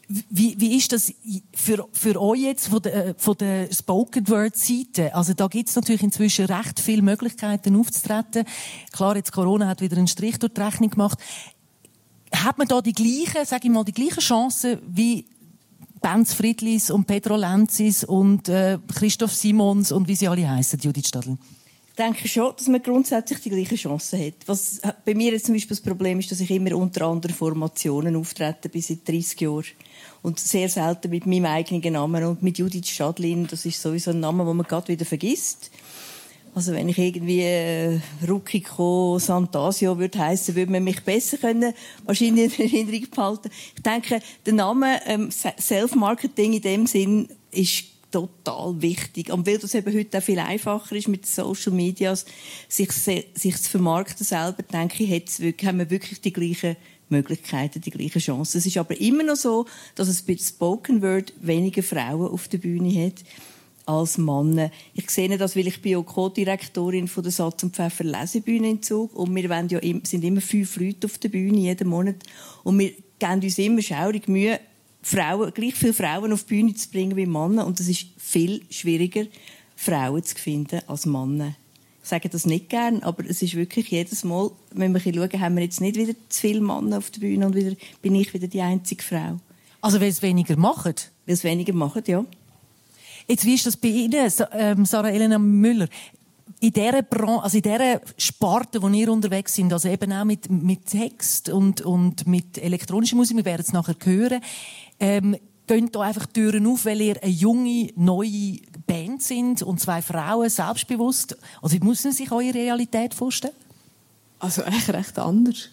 Wie ist das für euch jetzt von der Spoken-Word-Seite? Also da gibt es natürlich inzwischen recht viele Möglichkeiten aufzutreten. Klar, jetzt Corona hat wieder einen Strich durch die Rechnung gemacht. Hat man da die gleichen Chancen wie Benz Friedlis und Pedro Lenzis und Christoph Simons und wie sie alle heissen, Judith Stadl? Ich denke schon, dass man grundsätzlich die gleichen Chancen hat. Was bei mir jetzt zum Beispiel das Problem ist, dass ich immer unter anderen Formationen auftrete, bis seit 30 Jahren. Und sehr selten mit meinem eigenen Namen. Und mit Judith Stadlin, das ist sowieso ein Name, den man gerade wieder vergisst. Also wenn ich irgendwie Rukiko Santasio würde heissen, würde man mich besser können, wahrscheinlich in Erinnerung behalten. Ich denke, der Name Self-Marketing in dem Sinn ist total wichtig. Und weil das eben heute auch viel einfacher ist mit Social Medias, sich zu vermarkten selber, denke ich, haben wir wirklich die gleichen Möglichkeiten, die gleichen Chancen. Es ist aber immer noch so, dass es bei Spoken Word weniger Frauen auf der Bühne hat als Männer. Ich sehe das, weil ich bin auch Co-Direktorin von der Satz und Pfeffer Lesebühne in Zug und wir sind immer 5 Leute auf der Bühne jeden Monat und wir geben uns immer schaurig Mühe, gleich viele Frauen auf die Bühne zu bringen wie Männer. Und es ist viel schwieriger, Frauen zu finden als Männer. Ich sage das nicht gern, aber es ist wirklich jedes Mal, wenn wir schauen, haben wir jetzt nicht wieder zu viele Männer auf der Bühne und bin ich wieder die einzige Frau. Also weil es weniger machen? Weil es weniger machen, ja. Jetzt, wie ist das bei Ihnen, Sarah Elena Müller? In dieser Sparte, wo ihr unterwegs sind, also eben auch mit Text und mit elektronischer Musik, wir werden es nachher hören, gehen da einfach Türen auf, weil ihr eine junge, neue Band sind und 2 Frauen, selbstbewusst. Also muss man sich eure Realität vorstellen? Also eigentlich recht anders.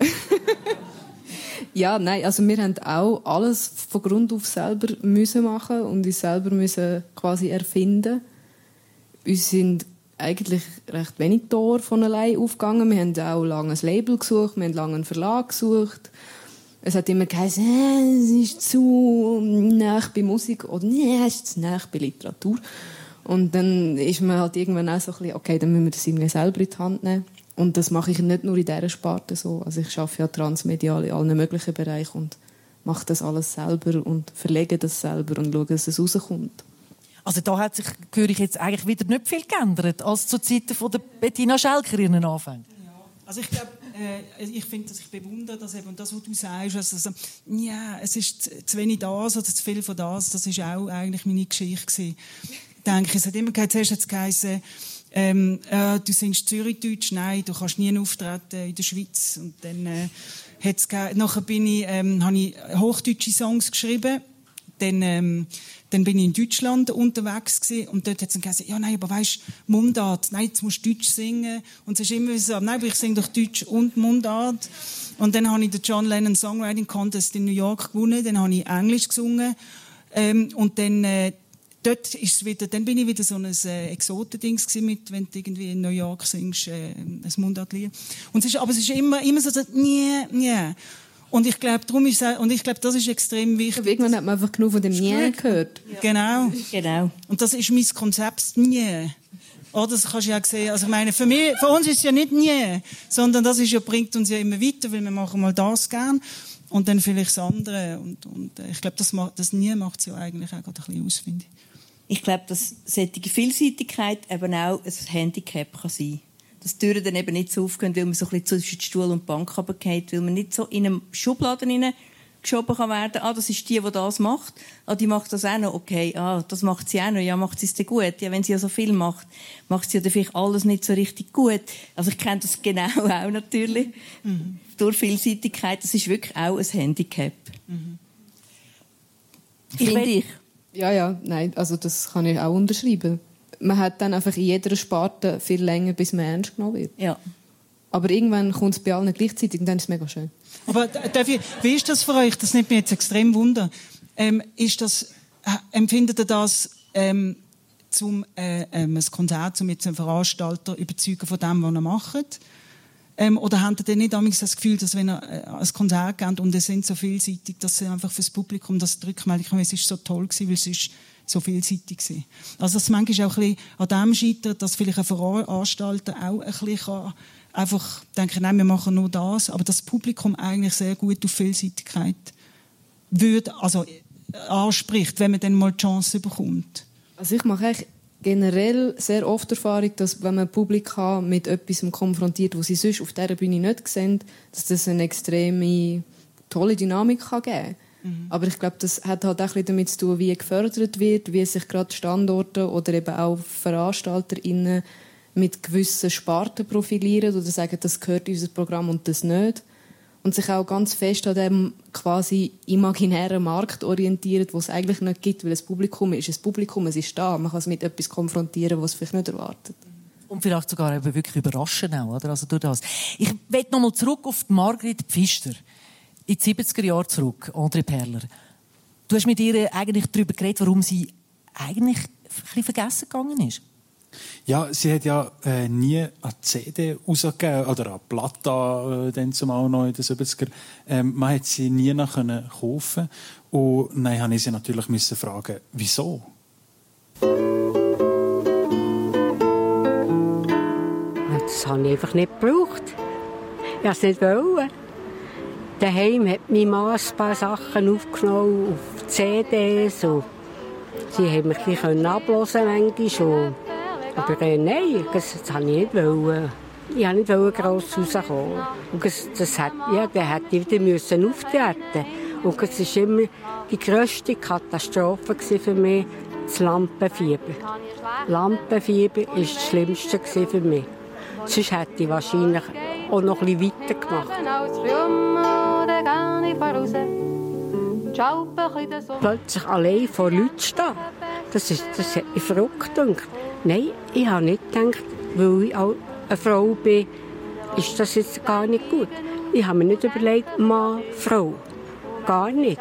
Ja, nein, also wir haben auch alles von Grund auf selber müssen machen und uns selber müssen quasi erfinden. Uns sind eigentlich recht wenig Tore von allein aufgegangen. Wir haben auch lange ein Label gesucht, wir haben lange einen Verlag gesucht. Es hat immer geheißen, es ist zu nah bei Musik oder es ist zu nah bei Literatur. Und dann ist man halt irgendwann auch so ein bisschen, okay, dann müssen wir das irgendwie selber in die Hand nehmen. Und das mache ich nicht nur in dieser Sparte so. Also ich arbeite ja transmedial in allen möglichen Bereichen und mache das alles selber und verlege das selber und schaue, dass es rauskommt. Also da hat sich, höre ich jetzt, eigentlich wieder nicht viel geändert als zu Zeiten von der Bettina Schelker in den Anfängen. Ja, also ich glaube, ich finde, dass ich bewundere, dass eben das, was du sagst, also, ja, es ist zu wenig das oder zu viel von das ist auch eigentlich meine Geschichte gewesen. Denke ich, es hat immer geheißen, du singst Zürichdeutsch, nein, du kannst nie auftreten in der Schweiz. Und dann nachher habe ich hochdeutsche Songs geschrieben. Dann bin ich in Deutschland unterwegs gewesen, und dort hat es gesagt, ja, nein, aber weisst, Mundart, nein, jetzt musst du Deutsch singen. Und es ist immer so, nein, aber ich singe doch Deutsch und Mundart. Und dann habe ich den John Lennon Songwriting Contest in New York gewonnen, dann habe ich Englisch gesungen, und dann dort ist wieder, dann bin ich wieder so ein Exotendings gewesen mit, wenn du irgendwie in New York singst, ein Mundartlied. Und es ist immer so, nie. Und ich glaube, das ist extrem wichtig. Irgendwann hat man einfach genug von dem Nie gehört. Ja. Genau. Und das ist mein Konzept, Nie. Oder das kannst du ja sehen. Also ich meine, für uns ist es ja nicht Nie, sondern das ist ja, bringt uns ja immer weiter, weil wir machen mal das gern und dann vielleicht das andere. Und ich glaube, das Nie macht es ja eigentlich auch gerade ein bisschen aus, finde ich. Ich glaube, dass solche Vielseitigkeit eben auch ein Handicap kann sein kann. Dass die Türen dann eben nicht so aufgehen, weil man so ein bisschen zwischen Stuhl und Bank runterfällt, weil man nicht so in einem Schubladen geschoben kann werden. Das ist die das macht. Die macht das auch noch. Okay, das macht sie auch noch. Ja, macht sie es denn gut? Ja, wenn sie ja so viel macht sie ja dann vielleicht alles nicht so richtig gut. Also ich kenne das genau auch natürlich. Mhm. Durch Vielseitigkeit. Das ist wirklich auch ein Handicap. Mhm. Finde ich. Ja, nein, also das kann ich auch unterschreiben. Man hat dann einfach in jeder Sparte viel länger, bis man ernst genommen wird. Ja. Aber irgendwann kommt es bei allen gleichzeitig und dann ist es mega schön. Aber wie ist das für euch? Das nimmt mich jetzt extrem wunder. Empfindet ihr das zum ein Konzert, um jetzt einen Veranstalter überzeugen von dem, was er macht? Oder habt ihr nicht das Gefühl, dass wenn ihr ein Konzert geht und es sind so vielseitig, dass sie einfach fürs Publikum das Rückmeldung haben, es ist so toll gewesen, weil es ist so vielseitig war. Also das manchmal auch ein bisschen an dem scheitert, dass vielleicht ein Veranstalter auch ein bisschen einfach denken, nein, wir machen nur das, aber das Publikum eigentlich sehr gut auf Vielseitigkeit anspricht, wenn man dann mal die Chance bekommt? Also ich mache eigentlich generell sehr oft die Erfahrung, dass wenn man ein Publikum mit etwas konfrontiert, was sie sonst auf dieser Bühne nicht sehen, dass das eine extreme tolle Dynamik kann geben kann. Aber ich glaube, das hat halt auch ein bisschen damit zu tun, wie gefördert wird, wie sich gerade Standorte oder eben auch VeranstalterInnen mit gewissen Sparten profilieren oder sagen, das gehört in unser Programm und das nicht. Und sich auch ganz fest an dem quasi imaginären Markt orientieren, wo es eigentlich nicht gibt, weil das Publikum ist. Das Publikum, es ist da. Man kann es mit etwas konfrontieren, was es vielleicht nicht erwartet. Und vielleicht sogar eben wirklich überraschen auch, oder? Also durch das. Ich will noch mal zurück auf die Margrit Pfister. In die 70er Jahre zurück, André Perler. Du hast mit ihr eigentlich darüber geredet, warum sie eigentlich ein bisschen vergessen gegangen ist. Ja, sie hat ja nie eine CD rausgegeben, oder eine Platte, dann zumal noch in den 70er. Man hat sie nie noch kaufen. Und dann musste ich sie natürlich fragen, wieso? Das habe ich einfach nicht gebraucht. Ich wollte es nicht wollen. Daheim hat meine Mann ein paar Sachen aufgenommen auf CDs. Und sie haben mich ein bisschen abhören manchmal. Aber nein, das wollte ich nicht. Ich wollte nicht gross rauskommen. Und dann hätte ich wieder auftreten. Und es war immer die grösste Katastrophe für mich, das Lampenfieber. Lampenfieber war das Schlimmste für mich. Sonst hätte ich wahrscheinlich auch noch ein bisschen weitergemacht. Plötzlich allein vor Leuten stehen, das hat mich verrückt gedacht. Nein, ich habe nicht gedacht, weil ich auch eine Frau bin, ist das jetzt gar nicht gut. Ich habe mir nicht überlegt, Mann, Frau. Gar nicht.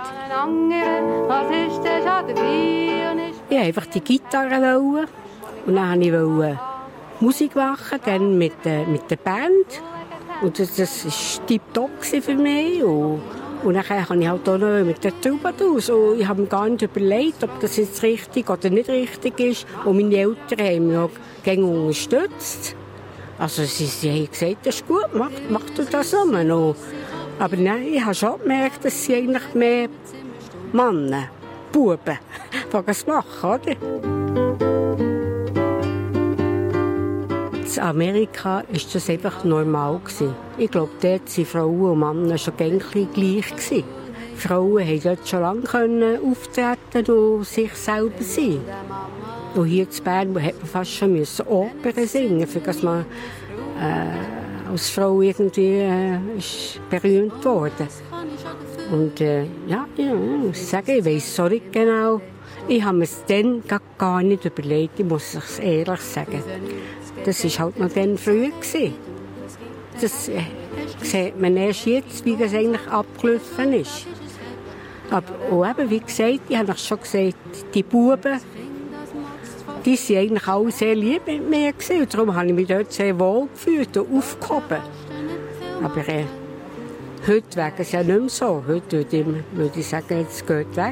Ich wollte einfach die Gitarre und dann wollte ich Musik machen, dann mit der Band. Und das war tipptopp für mich. Und dann habe ich halt auch noch mit der Troubadours. Und ich habe mir gar nicht überlegt, ob das jetzt richtig oder nicht richtig ist. Und meine Eltern haben mich auch gerne unterstützt. Also sie haben gesagt, das ist gut, mach du das noch. Aber nein, ich habe schon gemerkt, dass sie eigentlich mehr Männer, Buben, das machen, oder? In Amerika war das einfach normal. Ich glaube, dort waren Frauen und Männer schon gleich. Frauen konnten dort schon lange auftreten und sich selber sein. Und hier in Bern musste man fast schon Opern singen, für dass man als Frau irgendwie ist berühmt wurde. Und ich muss sagen, ich weiss so nicht genau. Ich habe mir es dann gar nicht überlegt, ich muss es ehrlich sagen. Das war halt noch dann früher. Das sieht man erst jetzt, wie das eigentlich abgelaufen ist. Aber eben, wie gesagt, ich habe schon gesagt, die Buben, die waren eigentlich alle sehr lieb mit mir. Und darum habe ich mich dort sehr wohl gefühlt und aufgehoben. Aber heute wäre es ja nicht mehr so. Heute würde ich sagen, jetzt geht weg.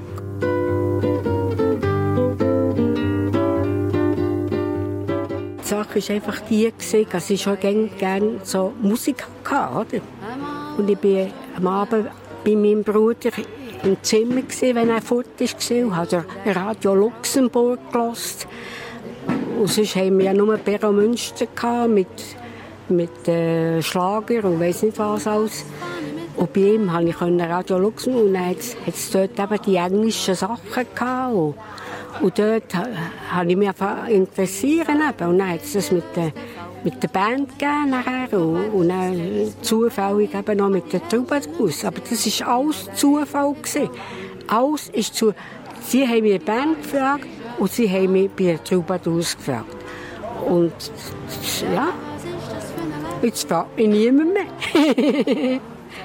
Die Sache war einfach die, dass ich schon gerne so Musik hatte. Und ich war am Abend bei meinem Bruder im Zimmer, wenn er fort war, und habe Radio Luxemburg gehört. Und sonst hatten wir ja nur Perro Münster mit Schlager und weiss nicht was alles. Und bei ihm konnte ich Radio Luxemburg und dann hatte es dort eben die englischen Sachen gehabt. Und dort habe ich mich interessiert. Und dann hat es das mit der Band gegeben nachher. Und dann zufällig eben noch mit der Troubadours. Aber das war alles Zufall. Alles ist zu. Sie haben mich die Band gefragt und sie haben mich bei der Troubadours gefragt. Und ja, jetzt fragt mich niemand mehr.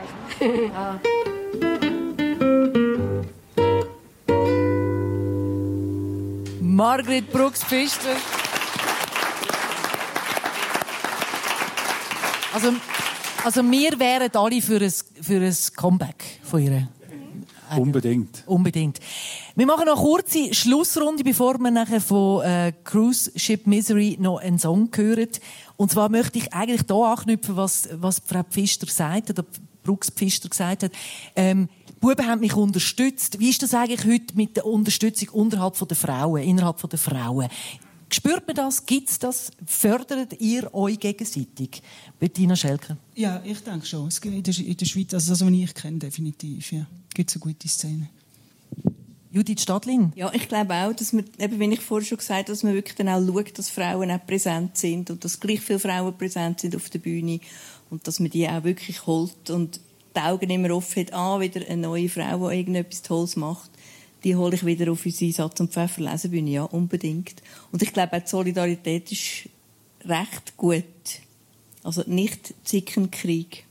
Margrit Brooks-Pfister. Also wir wären alle für ein Comeback von ihr. Unbedingt. Wir machen noch eine kurze Schlussrunde, bevor wir nachher von Cruise Ship Misery noch einen Song hören. Und zwar möchte ich eigentlich hier anknüpfen, was Frau Pfister sagt, oder Brugspfister gesagt hat. Die Buben haben mich unterstützt. Wie ist das eigentlich heute mit der Unterstützung innerhalb der Frauen? Spürt man das? Gibt es das? Fördert ihr euch gegenseitig? Bettina Schelker? Ja, ich denke schon. Es gibt in der Schweiz, also das, was ich kenne, definitiv. Ja. Gibt es eine gute Szene. Judith Stadling? Ja, ich glaube auch, dass man, eben, wie ich vorher schon gesagt habe, dass man wirklich dann auch schaut, dass Frauen auch präsent sind und dass gleich viele Frauen präsent sind auf der Bühne und dass man die auch wirklich holt und die Augen immer offen hat, wieder eine neue Frau, die irgendetwas Tolles macht. Die hole ich wieder auf unsere Satz- und Pfeffer-Lesenbühne, ja, unbedingt. Und ich glaube auch, die Solidarität ist recht gut. Also nicht Zickenkrieg.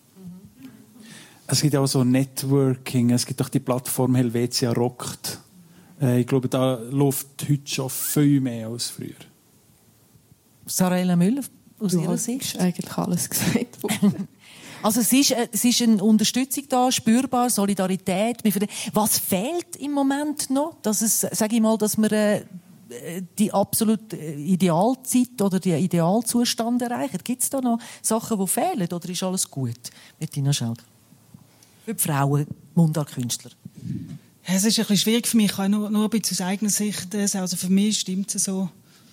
Es gibt auch so Networking, es gibt auch die Plattform Helvetia Rockt. Ich glaube, da läuft heute schon viel mehr als früher. Sarah Müller, aus Ihrer Sicht? Du hast eigentlich alles gesagt. Also es ist eine Unterstützung da, spürbar, Solidarität. Was fehlt im Moment noch? Dass es, sage ich mal, dass wir die absolute Idealzeit oder den Idealzustand erreichen? Gibt es da noch Sachen, die fehlen? Oder ist alles gut? Bettina Schelker. Für die Frauen, Mundartkünstler. Es ist ein bisschen schwierig für mich. Ich kann nur ein bisschen aus eigener Sicht sagen. Also für mich stimmt es so.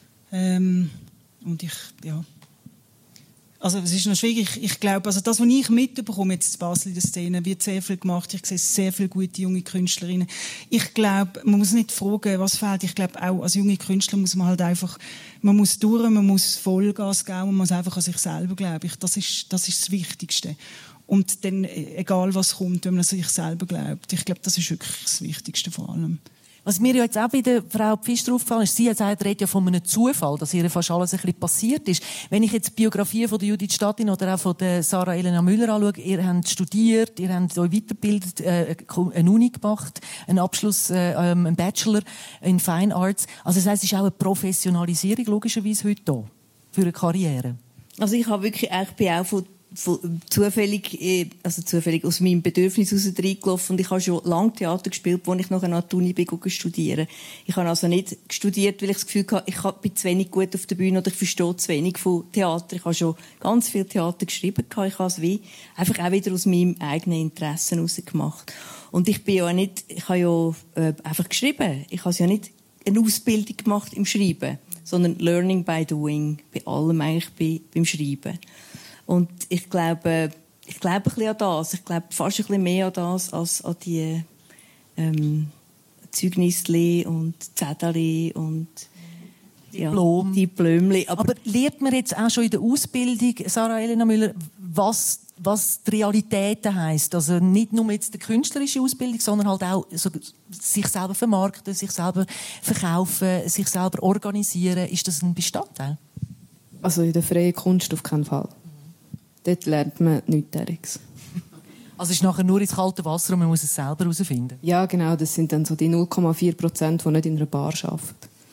Und ja. Also es ist noch schwierig. Ich glaube, also das, was ich mitbekomme jetzt in Basel in der Szene, wird sehr viel gemacht. Ich sehe sehr viele gute junge Künstlerinnen. Ich glaube, man muss nicht fragen, was fehlt. Ich glaube auch, als junge Künstler muss man halt einfach, man muss durch, man muss Vollgas geben, man muss einfach an sich selber glauben. Das ist das Wichtigste. Und dann, egal was kommt, wenn man an sich selber glaubt. Ich glaube, das ist wirklich das Wichtigste vor allem. Was mir jetzt auch bei der Frau Pfister aufgefallen ist, sie redet ja von einem Zufall, dass ihr fast alles ein bisschen passiert ist. Wenn ich jetzt die Biografie von der Judith Stadling oder auch von der Sarah Elena Müller anschaue, ihr habt studiert, ihr habt euch weitergebildet, eine Uni gemacht, einen Abschluss, einen Bachelor in Fine Arts. Also das heisst, es ist auch eine Professionalisierung logischerweise heute da für eine Karriere. Also ich habe wirklich, ich bin auch zufällig aus meinem Bedürfnis heraus reingelaufen und ich habe schon lange Theater gespielt, als ich noch an die Uni studieren. Ich habe also nicht studiert, weil ich das Gefühl hatte, ich bin zu wenig gut auf der Bühne oder ich verstehe zu wenig von Theater. Ich habe schon ganz viel Theater geschrieben, ich habe es einfach auch wieder aus meinem eigenen Interesse heraus gemacht. Und ich habe ja einfach geschrieben. Ich habe ja nicht eine Ausbildung gemacht im Schreiben, sondern Learning by Doing, bei allem eigentlich beim Schreiben. Und ich glaube ein bisschen an das. Ich glaube fast ein bisschen mehr an das als an die Zeugnisli und Zettel und Diplomli. Aber lernt man jetzt auch schon in der Ausbildung, Sarah Elena Müller, was die Realität heisst? Also nicht nur jetzt die künstlerische Ausbildung, sondern halt auch so, sich selber vermarkten, sich selber verkaufen, sich selber organisieren. Ist das ein Bestandteil? Also in der freien Kunst auf keinen Fall. Dort lernt man nichts. Also es ist nachher nur ins kalte Wasser und man muss es selber herausfinden? Ja, genau. Das sind dann so die 0,4%, die nicht in einer Bar arbeiten.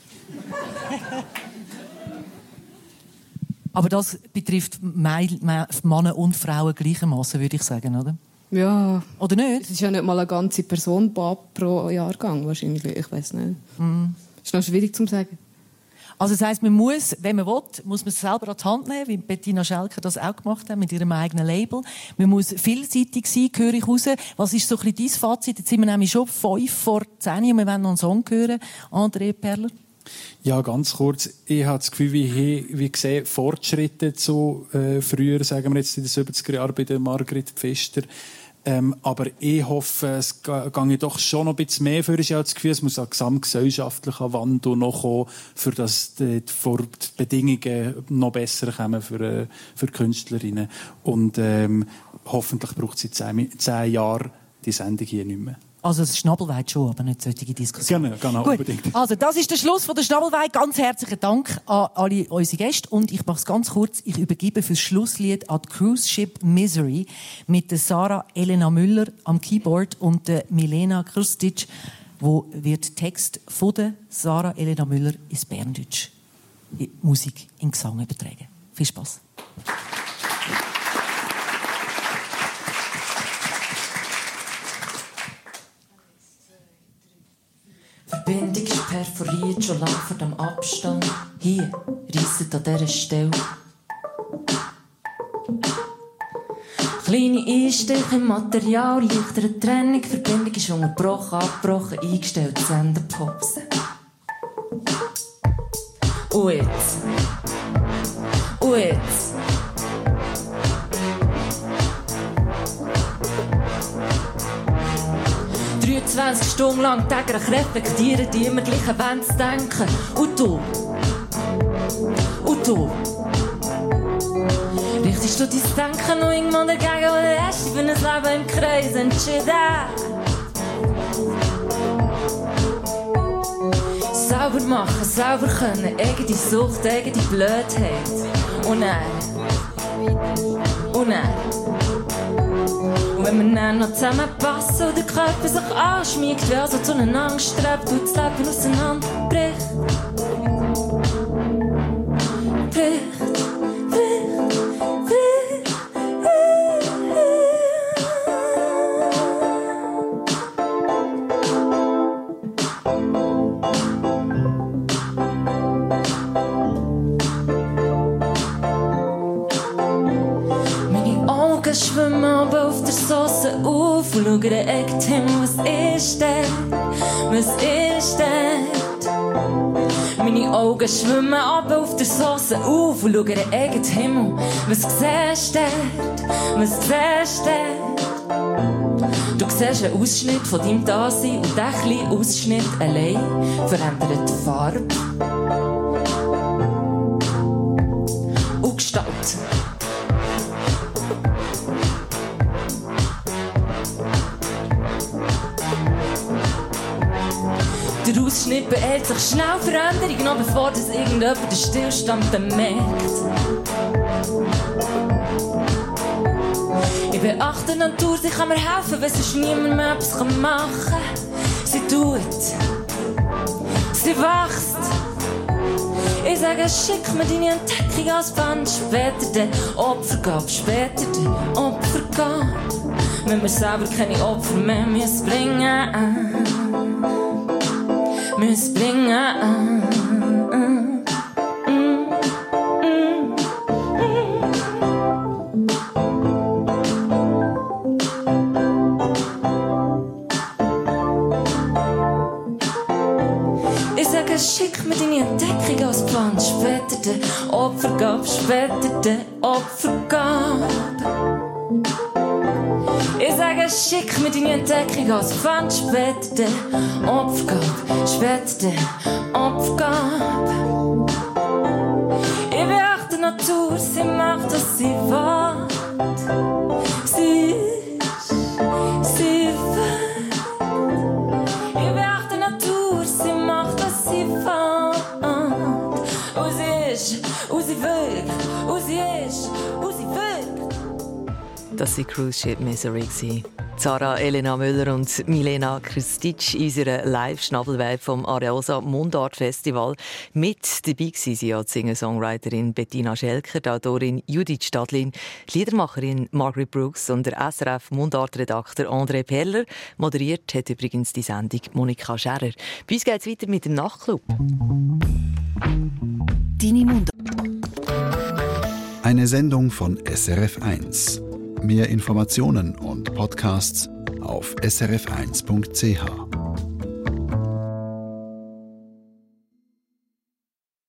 Aber das betrifft Männer und Frauen gleichermaßen, würde ich sagen, oder? Ja. Oder nicht? Es ist ja nicht mal eine ganze Person pro Jahrgang wahrscheinlich. Ich weiß nicht. Das ist noch schwierig zu sagen. Also das heisst, man muss, wenn man will, muss man es selber an die Hand nehmen, wie Bettina Schelker das auch gemacht hat, mit ihrem eigenen Label. Man muss vielseitig sein, höre ich raus. Was ist so ein bisschen dein Fazit? Jetzt sind wir nämlich schon 5 vor 10 und wir wollen noch einen Song hören. André Perler? Ja, ganz kurz. Ich habe das Gefühl, wie sehe Fortschritte zu früher, sagen wir jetzt in den 70er Jahren bei der Margrit Pfister. Aber ich hoffe, es gehe doch schon noch ein bisschen mehr für. Ich habe das Gefühl, es muss ein gesamtgesellschaftlicher Wandel noch kommen, für dass die Bedingungen noch besser kommen für Künstlerinnen. Und hoffentlich braucht es in 10 Jahren die Sendung hier nicht mehr. Also das Schnabelweid schon, aber nicht solche Diskussionen. Genau, unbedingt. Also das ist der Schluss von der Schnabelweid. Ganz herzlichen Dank an alle unsere Gäste. Und ich mache es ganz kurz. Ich übergebe fürs Schlusslied an die Cruise Ship Misery mit der Sarah Elena Müller am Keyboard und der Milena Krstic, wo wird Text von der Sarah Elena Müller ins Berndeutsch in Musik in Gesang übertragen. Viel Spaß. Verbindung ist perforiert, schon lang vor dem Abstand. Hier, reisset an dieser Stelle. Kleine Einstiche im Material, leichtere Trennung, Verbindung ist unterbrochen, abgebrochen, eingestellt, Senderpause. Und jetzt. Und jetzt. ...23 Stunden lang täglich reflektieren, die immer gleichen Wände zu denken. Und du? Und du? Richtest du dein Denken noch irgendwann dagegen oder hast du für ein Leben im Kreis entschieden? Sauber machen, sauber können, eigene Sucht, eigene Blödheit. Und wenn wir dann noch zusammenpassen und der Körper sich anschmiegt, wie also zueinander strebt und das Leben auseinanderbricht. Schwimmen aber auf der Sauce auf und schauen den Eck hin, was ist dort? Was ist dort? Meine Augen schwimmen aber auf der Sauce auf und schauen den Eck Himmel. Was siehst dort? Was siehst dort? Du siehst einen Ausschnitt von deinem Dasein und dieser kleine Ausschnitt allein verändert die Farbe und Gestalt. Der Ausschnitt beeilt sich schnell Veränderung, noch bevor das irgendjemand den Stillstand bemerkt. Ich beachte die Natur, sie kann mir helfen, wenn sonst niemand mehr etwas machen kann. Sie tut, sie wächst. Ich sage, schick mir deine Entdeckung als Band, später den Opfergabe, später den Opfergabe. Wenn wir selber keine Opfer mehr müssen bringen. Müssen bringen. Ich sage, schick mir deine Entdeckung als Plan, später der Opfergabe, später der Opfergabe. Ich sage, schick mir deine Entdeckung als Pfand, später der Opfergabe, später der Opfergabe. Ich beachte die Natur, sie macht, was sie will. Sie will. Ich beachte die Natur, sie macht, was sie will. Und sie ist, und sie wirkt, und sie ist, und sie wirkt. Das war Cruise Ship Misery. Sarah Elena Müller und Milena Krstic in unserer Live-Schnabelweib vom Areosa Mundart Festival. Mit dabei waren sie ja die Singer-Songwriterin Bettina Schelker, die Autorin Judith Stadlin, die Liedermacherin Margaret Brooks und der SRF-Mundart-Redakteur André Perler. Moderiert hat übrigens die Sendung Monika Scherer. Bei uns geht es weiter mit dem Nachtclub. Deine Mundart. Eine Sendung von SRF1. Mehr Informationen und Podcasts auf srf1.ch.